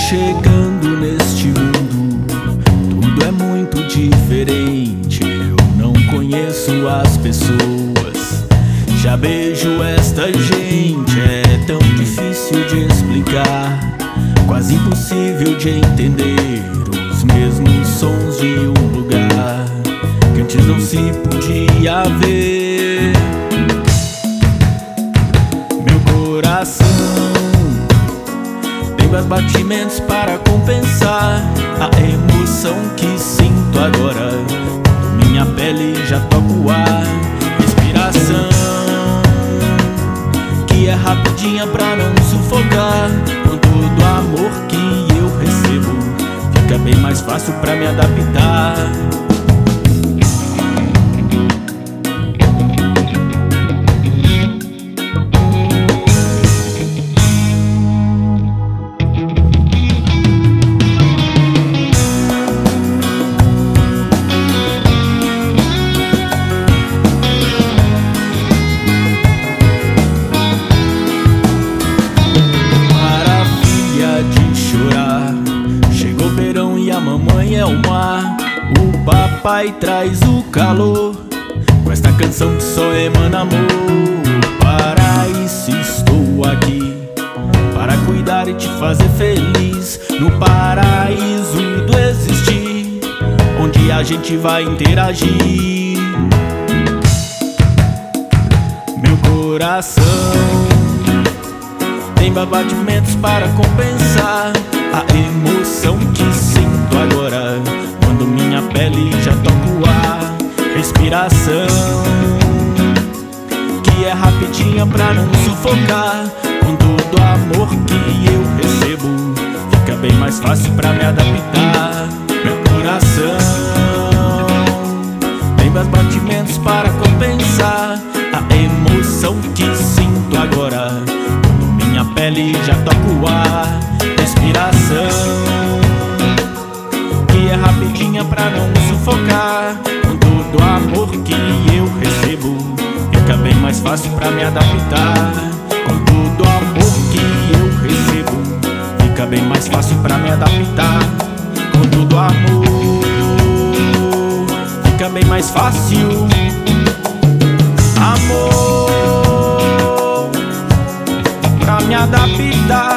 chegando neste mundo, tudo é muito diferente. Eu não conheço as pessoas, já beijo esta gente. É tão difícil de explicar, quase impossível de entender os mesmos sons de um lugar que antes não se podia ver. Meu coração tem mais batimentos para compensar a emoção que sinto agora. Minha pele já toca o ar, respiração que é rapidinha pra não sufocar. Com todo o amor que eu recebo, fica bem mais fácil pra me adaptar. Chegou o verão e a mamãe é o mar, o papai traz o calor, com esta canção que só emana amor. Paraíso, estou aqui para cuidar e te fazer feliz, no paraíso do existir, onde a gente vai interagir. Meu coração tem batimentos para compensar a emoção que sinto agora, quando minha pele já toca o ar. Respiração que é rapidinha pra não sufocar. Com todo o amor que eu recebo, fica bem mais fácil pra me adaptar. Meu coração tem mais batimentos para compensar a emoção que sinto agora, minha pele já toca o ar. Respiração que é rapidinha pra não sufocar. Com todo o amor que eu recebo, fica bem mais fácil pra me adaptar. Com todo o amor que eu recebo, fica bem mais fácil pra me adaptar. Com todo o amor, fica bem mais fácil. Amor, pra me adaptar.